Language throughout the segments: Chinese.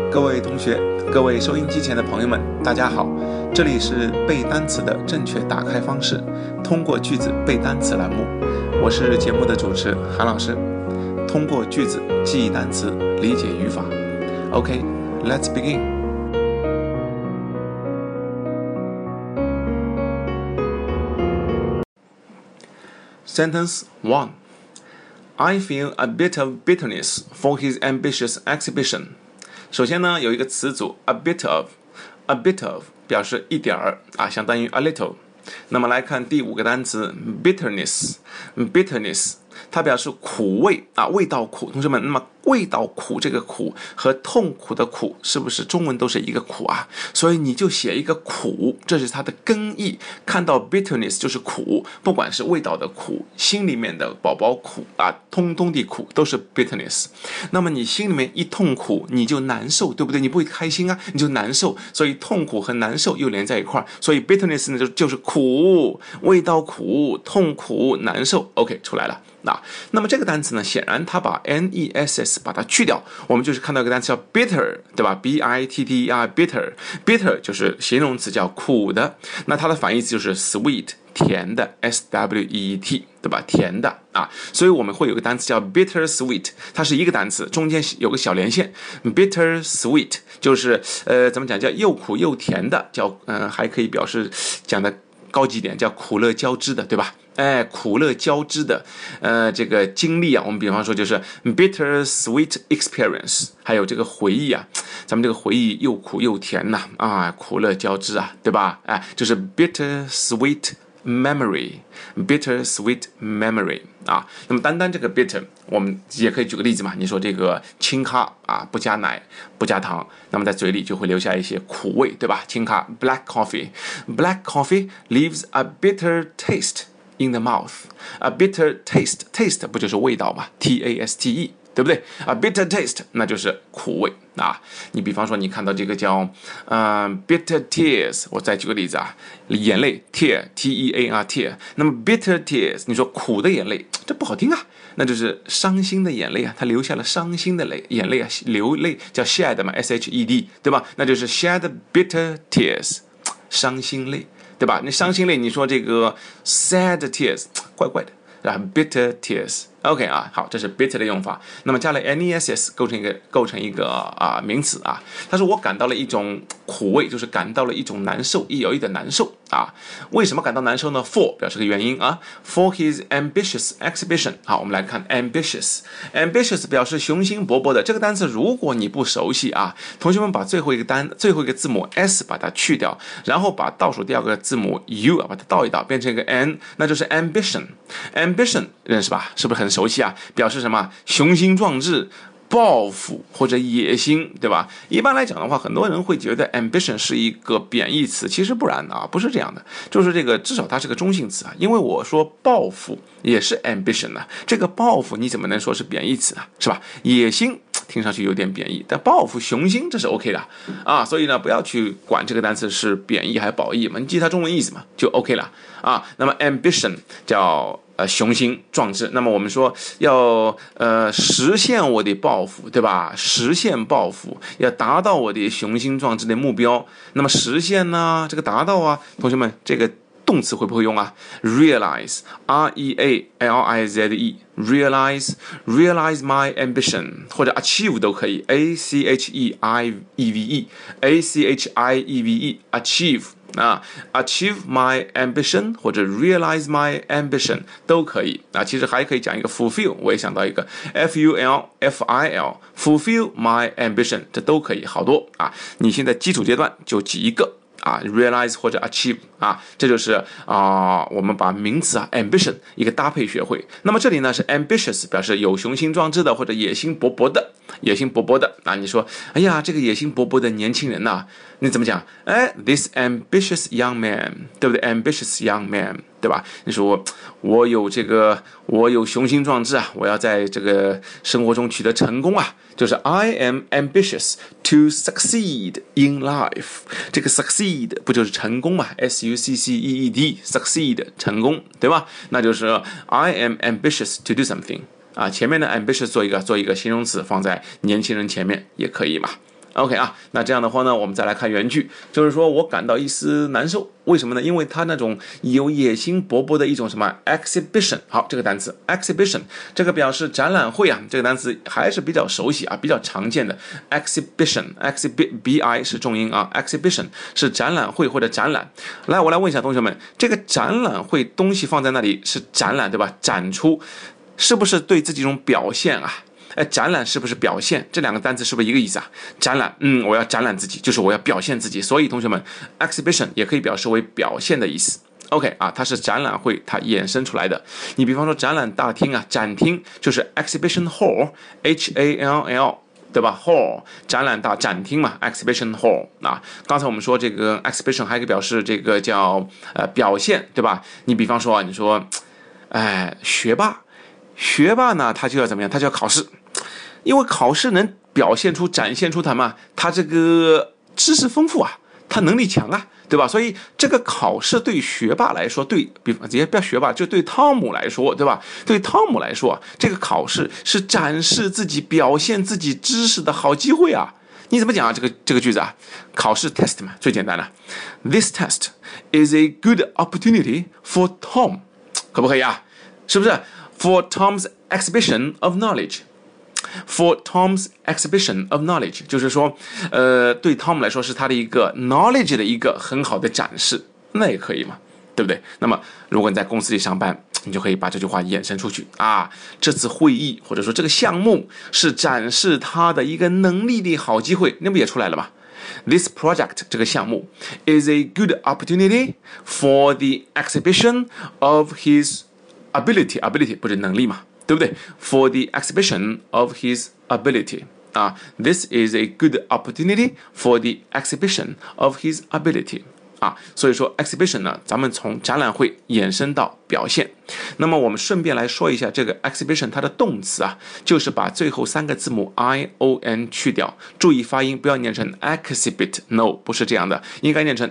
各位同学，各位收音机前的朋友们，大家好，这里是背单词的正确打开方式，通过句子背单词栏目，我是节目的主持韩老师，通过句子记忆单词，理解语法。OK, let's begin. Sentence 1. I feel a bit of bitterness for his ambitious exhibition. 首先呢，有一个词组 a bit of 表示一点儿啊，相当于 a little。那么来看第5个单词 bitterness， 它表示苦味啊，味道苦。同学们，那么味道苦这个苦和痛苦的苦是不是中文都是一个苦啊？所以你就写一个苦，这是它的根义。看到 bitterness 就是苦，不管是味道的苦，心里面的宝宝苦啊，通通的苦都是 bitterness。那么你心里面一痛苦，你就难受，对不对？你不会开心啊，你就难受。所以痛苦和难受又连在一块儿，所以 bitterness 呢就是苦，味道苦，痛苦，难受。OK， 出来了。那么这个单词呢，显然它把 ness 把它去掉，我们就是看到一个单词叫 bitter， 对吧 bitter bitter 就是形容词，叫苦的。那它的反义词就是 sweet， 甜的 sweet， 对吧？甜的啊，所以我们会有个单词叫 bitter sweet， 它是一个单词，中间有个小连线 bitter sweet， 就是怎么讲，叫又苦又甜的，叫还可以表示讲的高级点，叫苦乐交织的，对吧？苦乐交织的这个经历啊，我们比方说就是 bitter sweet experience， 还有这个回忆啊，咱们这个回忆又苦又甜呐，苦乐交织啊，对吧？就是 bitter sweet memory 啊。那么单单这个 bitter， 我们也可以举个例子嘛，你说这个清咖啊，不加奶不加糖，那么在嘴里就会留下一些苦味，对吧？清咖 black coffee leaves a bitter taste in the mouth. A bitter taste 不就是味道嘛 taste， 对不对？ A bitter taste 那就是苦味啊。你比方说你看到这个叫bitter tears， 我再举个例子啊，眼泪 tear tear， 那么 bitter tears 你说苦的眼泪，这不好听啊，那就是伤心的眼泪啊，他流下了伤心的眼泪啊，流泪叫 shed 嘛 shed， 对吧？那就是 shed bitter tears， 伤心泪，对吧？那伤心泪，你说这个 sad tears 怪怪的，然后 bitter tears。OK 啊，好，这是 bitter 的用法。那么加了 ness 构成一个名词啊。他说我感到了一种苦味，就是感到了一种难受，有一点难受啊。为什么感到难受呢 ？For 表示个原因啊。For his ambitious exhibition。好，我们来看 ambitious 表示雄心勃勃的。这个单词如果你不熟悉啊，同学们把最后一个字母 s 把它去掉，然后把倒数第2个字母 u 把它倒一倒，变成一个 n， 那就是 ambition 认识吧？是不是很熟悉啊？表示什么？雄心壮志、抱负或者野心，对吧？一般来讲的话，很多人会觉得 ambition 是一个贬义词，其实不然啊，不是这样的，就是这个至少它是个中性词啊。因为我说抱负也是 ambition 啊，这个抱负你怎么能说是贬义词呢？是吧？野心听上去有点贬义，但抱负雄心这是 OK 的啊，所以呢，不要去管这个单词是贬义还是褒义嘛，你记它中文意思嘛，就 OK 了啊。那么 ambition 叫雄心壮志，那么我们说要实现我的抱负，对吧？实现抱负，要达到我的雄心壮志的目标。那么实现呢？这个达到啊，同学们，这个动词会不会用啊 ？realize realize my ambition， 或者 achieve 都可以 achieve achieve achieve my ambition 或者 realize my ambition 都可以啊。其实还可以讲一个 fulfill， 我也想到一个 fulfill fulfill my ambition， 这都可以，好多啊。你现在基础阶段就记一个realize 或者 achieve 这就是我们把名词ambition 一个搭配学会。那么这里呢是 ambitious 表示有雄心壮志的或者野心勃勃的你说哎呀这个野心勃勃的年轻人你怎么讲this ambitious young man， 对不对？ ambitious young man， 对吧？你说我有雄心壮志我要在这个生活中取得成功就是 I am ambitious to succeed in life。 这个 succeed 不就是成功嘛 succeed succeed 成功，对吧？那就是 I am ambitious to do something。前面的 ambitious 做一个形容词放在年轻人前面也可以嘛。 OK 啊，那这样的话呢，我们再来看原句，就是说我感到一丝难受，为什么呢？因为他那种有野心勃勃的一种什么 exhibition， 好，这个单词 exhibition， 这个表示展览会啊，这个单词还是比较熟悉啊，比较常见的 exhibition，bi 是重音啊 ，exhibition 是展览会或者展览。来，我来问一下同学们，这个展览会东西放在那里是展览对吧？展出是不是对自己一种表现啊？展览是不是表现？这两个单词是不是一个意思啊？展览，我要展览自己，就是我要表现自己。所以同学们 ，exhibition 也可以表示为表现的意思。OK 啊，它是展览会它衍生出来的。你比方说展览大厅啊，展厅就是 exhibition hall，H-A-L-L。对吧 ？Hall 展览大展厅嘛 ，exhibition hall 啊。刚才我们说这个 exhibition 还可以表示这个叫表现，对吧？你比方说啊，你说，学霸呢，他就要怎么样？他就要考试。因为考试能展现出他嘛，他这个知识丰富啊，他能力强啊，对吧？所以这个考试对学霸来说，也不要学霸，就对汤姆来说，对吧？对汤姆来说，这个考试是展示自己、表现自己知识的好机会啊。你怎么讲啊？这个句子啊，考试 test 嘛，最简单的。This test is a good opportunity for Tom， 可不可以啊？是不是 ？For Tom's exhibition of knowledge。For Tom's exhibition of knowledge， 就是说，对 Tom 来说是他的一个 knowledge 的一个很好的展示，那也可以嘛，对不对？那么，如果你在公司里上班，你就可以把这句话衍生出去啊。这次会议或者说这个项目是展示他的一个能力的好机会，那不也出来了吗？ This project 这个项目 is a good opportunity for the exhibition of his ability 不是能力嘛？对不对 ？For the exhibition of his ability 啊 ，this is a good opportunity for the exhibition of his ability 啊，所以说 exhibition 呢，咱们从展览会延伸到表现。那么我们顺便来说一下这个 exhibition 它的动词啊，就是把最后3个字母 ion 去掉，注意发音，不要念成 exhibit，no 不是这样的，应该念成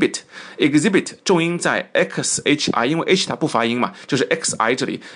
exhibit，重音在 xhi， 因为 h 它不发音嘛，就是 xi 这里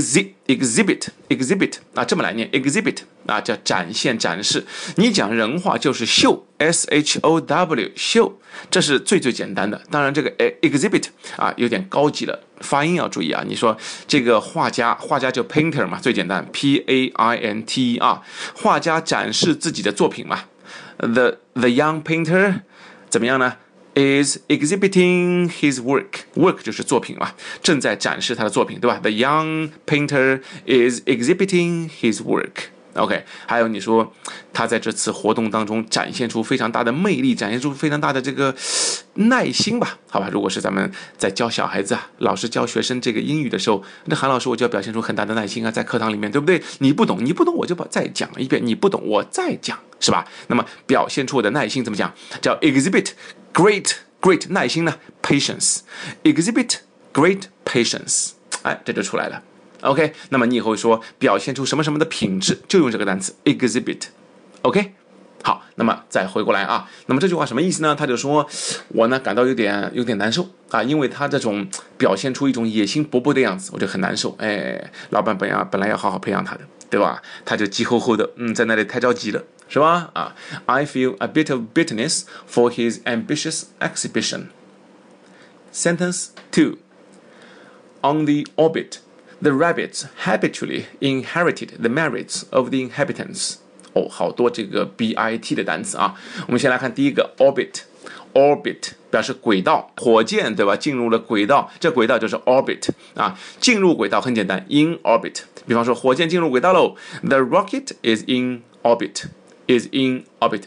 exhibit 啊，这么来念 exhibit 啊，叫展现展示。你讲人话就是秀 show 秀，这是最简单的。当然这个 exhibit 啊有点高级了。发音要注意啊！你说这个画家就 painter 嘛，最简单 P-A-I-N-T 啊，画家展示自己的作品嘛。The young painter 怎么样呢 ？Is exhibiting his work 就是作品嘛，正在展示他的作品，对吧 ？The young painter is exhibiting his work。OK， 还有你说他在这次活动当中展现出非常大的魅力，展现出非常大的这个耐心吧？好吧，如果是咱们在教小孩子啊，老师教学生这个英语的时候，那韩老师我就要表现出很大的耐心啊，在课堂里面，对不对？你不懂我就再讲一遍，你不懂我再讲，是吧？那么表现出我的耐心怎么讲？叫 exhibit great 耐心呢 patience exhibit great patience， 哎，这就出来了。OK， 那么你以后说表现出什么什么的品质，就用这个单词 exhibit。OK， 好，那么再回过来啊，那么这句话什么意思呢？他就说，我呢感到有点难受啊，因为他这种表现出一种野心勃勃的样子，我就很难受。老板本来要好好培养他的，对吧？他就急吼吼的，在那里太着急了，是吧？啊 ，I feel a bit of bitterness for his ambitious exhibition. Sentence 2. On the orbit.The rabbits habitually inherited the merits of the inhabitants. 好多这个 bit 的单词啊。我们先来看第一个 orbit 表示轨道，火箭对吧？进入了轨道，这轨道就是 orbit 啊。进入轨道很简单 ，in orbit。比方说火箭进入轨道喽 ，the rocket is in orbit，in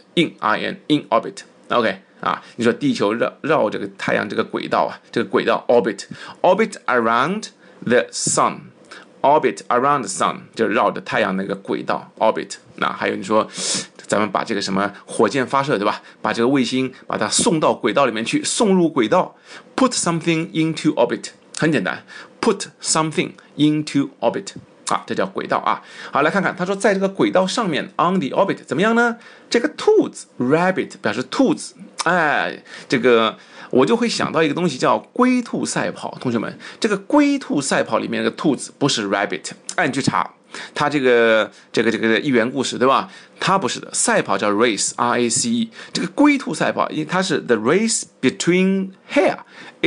orbit。OK 啊，你说地球绕这个太阳这个轨道啊，这个轨道 orbit around。The sun orbit around the sun 就绕着太阳那个轨道 orbit。那还有你说咱们把这个什么火箭发射对吧？把这个卫星把它送到轨道里面去，送入轨道 put something into orbit 很简单 put something into orbit 啊，这叫轨道啊。好，来看看他说在这个轨道上面 on the orbit 怎么样呢？这个兔子 rabbit 表示兔子，这个我就会想到一个东西叫龟兔赛跑。同学们，这个龟兔赛跑里面那个兔子不是 rabbit， 你去查它这个寓言故事对吧？它不是的，赛跑叫 race R-A-C-E， 这个龟兔赛跑，因为它是 the race between hare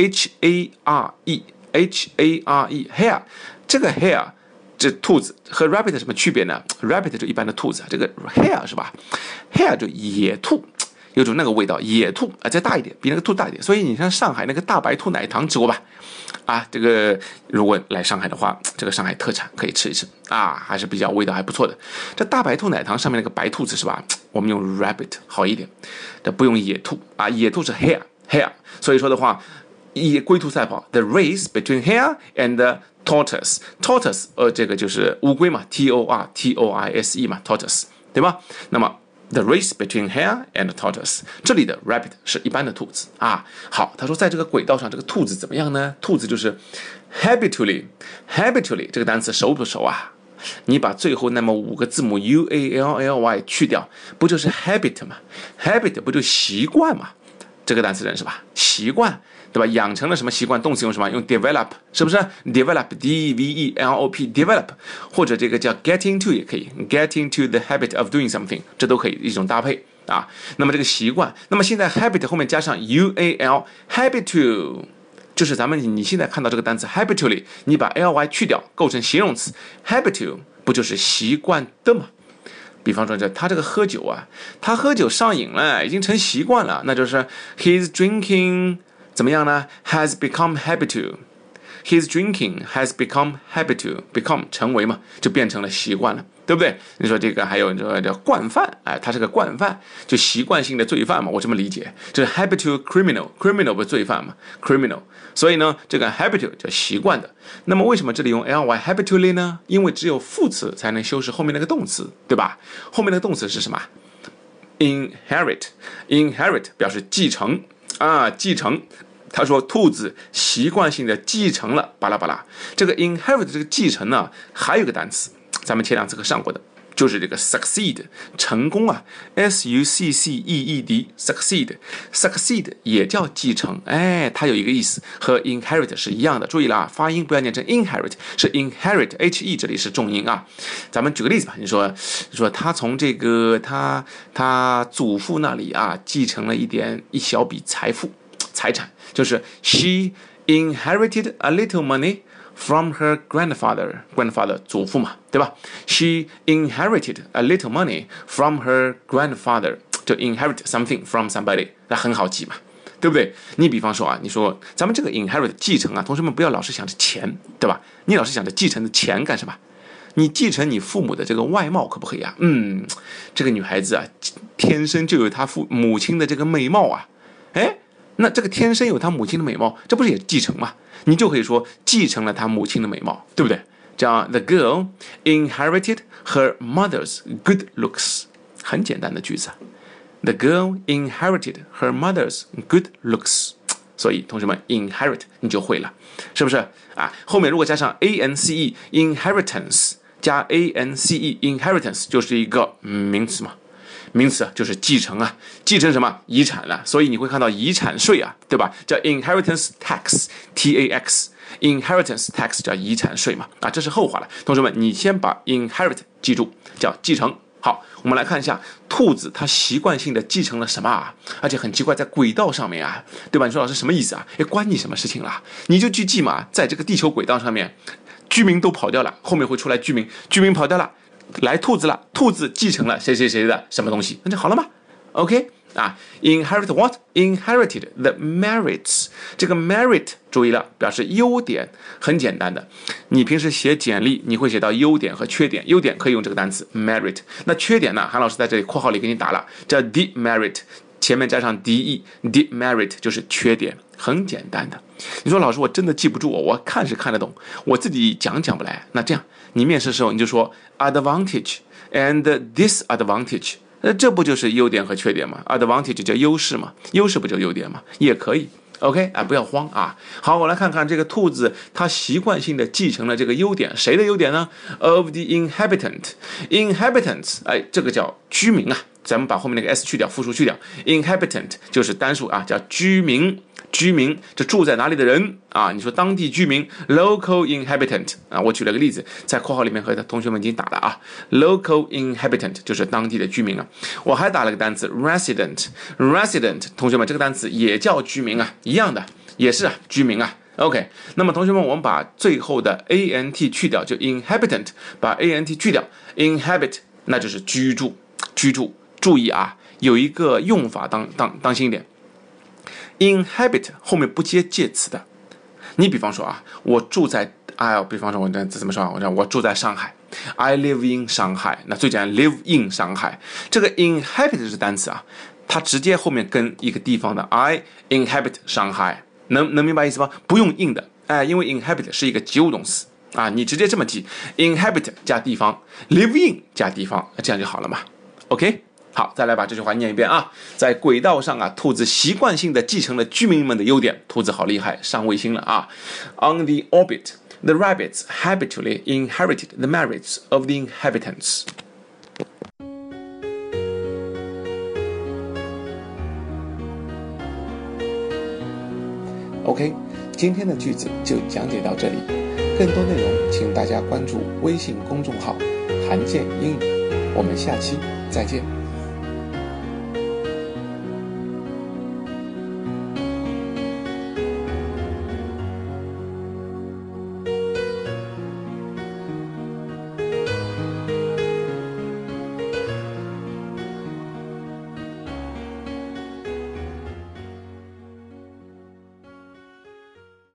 H-A-R-E hare，这个 hare 这兔子和 rabbit 什么区别呢 ？rabbit 就一般的兔子，这个 hare 是吧 ？hare 就野兔。有种那个味道，野兔啊，再大一点，比那个兔大一点。所以你像上海那个大白兔奶糖吃过吧？啊，这个如果来上海的话，这个上海特产可以吃一吃啊，还是比较味道还不错的。这大白兔奶糖上面那个白兔子是吧？我们用 rabbit 好一点，这不用野兔啊，野兔是 hare。所以说的话，龟兔赛跑 ，the race between hare and tortoise， 这个就是乌龟嘛 ，Tortoise 嘛 ，tortoise 对吧？那么。The race between hare and tortoise， 这里的 rabbit 是一般的兔子啊。好，他说在这个轨道上，这个兔子怎么样呢？兔子就是 habitually 这个单词熟不熟啊？你把最后那么5个字母 U-A-L-L-Y 去掉，不就是 habit 吗 ？habit 不就习惯吗？这个单词认识吧？习惯，对吧？养成了什么习惯？动词用什么？用 develop， 是不是 ？develop D-E-V-E-L-O-P develop， 或者这个叫 get into 也可以 ，get into the habit of doing something， 这都可以一种搭配啊。那么这个习惯，那么现在 habit 后面加上 U-A-L habit to， 就是你现在看到这个单词 habitually， 你把 L-Y 去掉，构成形容词 habit to， 不就是习惯的吗？比方说他这个喝酒啊，他喝酒上瘾了，已经成习惯了，那就是 his drinking 怎么样呢 ？has become habit to， his drinking has become habit to， become 成为嘛，就变成了习惯了，对不对？你说这个还有你说叫惯犯，哎，他是个惯犯，就习惯性的罪犯嘛，我这么理解，就是 habit to criminal 不是罪犯嘛 ，criminal。所以呢，这个 habit 叫习惯的。那么为什么这里用 ly habitually 呢？因为只有副词才能修饰后面那个动词，对吧？后面那个动词是什么 ？inherit 表示继承啊，继承。他说兔子习惯性的继承了巴拉巴拉。这个 inherit 这个继承呢，还有一个单词，咱们前2次课上过的。就是这个 succeed 成功啊 ，succeed succeed 也叫继承，哎，它有一个意思和 inherit 是一样的，注意了啊，发音不要念成 inherit， 是 inherit he 这里是重音啊。咱们举个例子吧，你说他从这个他祖父那里啊继承了一小笔财产，就是 she inherited a little money。From her grandfather 祖父嘛，对吧 ？She inherited a little money from her grandfather， 就 inherit something from somebody， 那很好记嘛，对不对？你比方说啊，你说咱们这个 inherit 继承啊，同学们不要老是想着钱，对吧？你老是想着继承的钱干什么？你继承你父母的这个外貌可不可以啊？这个女孩子啊，天生就有她母亲的这个美貌啊，哎，那这个天生有她母亲的美貌，这不是也继承吗？你就可以说继承了她母亲的美貌，对不对？这样 the girl inherited her mother's good looks， 很简单的句子。The girl inherited her mother's good looks， 所以同学们 inherit 你就会了，是不是啊？后面如果加上 ance inheritance， 加 ance inheritance 就是一个名词嘛。名词就是继承啊，继承什么遗产了，所以你会看到遗产税啊，对吧？叫 inheritance tax T-A-X inheritance tax 叫遗产税嘛，啊，这是后话了。同学们，你先把 inherit 记住，叫继承。好，我们来看一下兔子它习惯性的继承了什么啊？而且很奇怪，在轨道上面啊，对吧？你说老师什么意思啊？关你什么事情啦？你就去记嘛，在这个地球轨道上面，居民都跑掉了，后面会出来居民跑掉了。来兔子了，兔子继承了谁的什么东西，那就好了吗 ？OK 啊 ，inherit what? Inherited the merits。这个 merit 注意了，表示优点，很简单的。你平时写简历，你会写到优点和缺点，优点可以用这个单词 merit。那缺点呢？韩老师在这里括号里给你打了，叫 demerit， 前面加上 de，demerit 就是缺点，很简单的。你说老师，我真的记不住，我看是看得懂，我自己讲不来。那这样，你面试的时候你就说 advantage and disadvantage， 这不就是优点和缺点吗 ？advantage 叫优势嘛，优势不就优点吗？也可以。OK 啊，不要慌啊。好，我来看看这个兔子，它习惯性的继承了这个优点，谁的优点呢 ？Of the inhabitants， 哎，这个叫居民啊。咱们把后面那个 s 去掉，复数去掉 ，inhabitant 就是单数啊，叫居民。 居民就住在哪里的人啊，你说当地居民 local inhabitant 啊，我举了个例子，在括号里面和同学们已经打了啊 local inhabitant 就是当地的居民啊。我还打了个单词 resident， 同学们这个单词也叫居民啊，一样的也是居民啊。OK， 那么同学们，我们把最后的 ant 去掉，就 inhabitant， 把 ant 去掉 ，inhabit 那就是居住。注意啊，有一个用法当心一点 ，inhabit 后面不接介词的。你比方说啊，我住在比方说我怎么说？我住在上海 ，I live in 上海。那最简单 ，live in 上海。这个 inhabit 是单词啊，它直接后面跟一个地方的 I inhabit 上海。能明白意思吧？不用硬的，因为 inhabit 是一个及物动词啊，你直接这么记 ，inhabit 加地方 ，live in 加地方，这样就好了嘛。OK， 好，再来把这句话念一遍啊。在轨道上啊，兔子习惯性的继承了居民们的优点，兔子好厉害，上卫星了啊。On the orbit, the rabbits habitually inherited the merits of the inhabitants. OK， 今天的句子就讲解到这里，更多内容请大家关注微信公众号“韩建英语”，我们下期再见。